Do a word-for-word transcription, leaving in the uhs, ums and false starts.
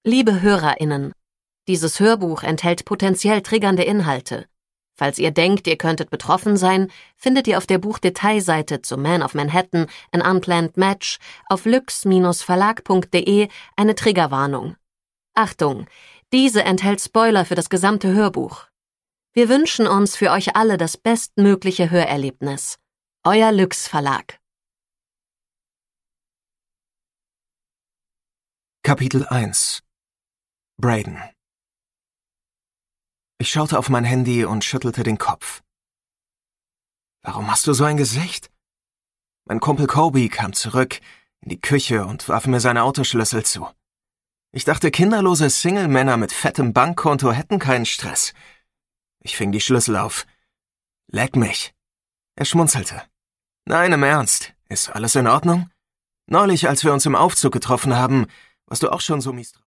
Liebe HörerInnen, dieses Hörbuch enthält potenziell triggernde Inhalte. Falls ihr denkt, ihr könntet betroffen sein, findet ihr auf der Buchdetailseite zu Man of Manhattan, An Unplanned Match auf lüx Verlag punkt de eine Triggerwarnung. Achtung, diese enthält Spoiler für das gesamte Hörbuch. Wir wünschen uns für euch alle das bestmögliche Hörerlebnis. Euer Lüx Verlag. Kapitel eins. Brayden. Ich schaute auf mein Handy und schüttelte den Kopf. Warum hast du so ein Gesicht? Mein Kumpel Kobe kam zurück in die Küche und warf mir seine Autoschlüssel zu. Ich dachte, kinderlose Single-Männer mit fettem Bankkonto hätten keinen Stress. Ich fing die Schlüssel auf. Leck mich. Er schmunzelte. Nein, im Ernst. Ist alles in Ordnung? Neulich, als wir uns im Aufzug getroffen haben, warst du auch schon so mies drauf.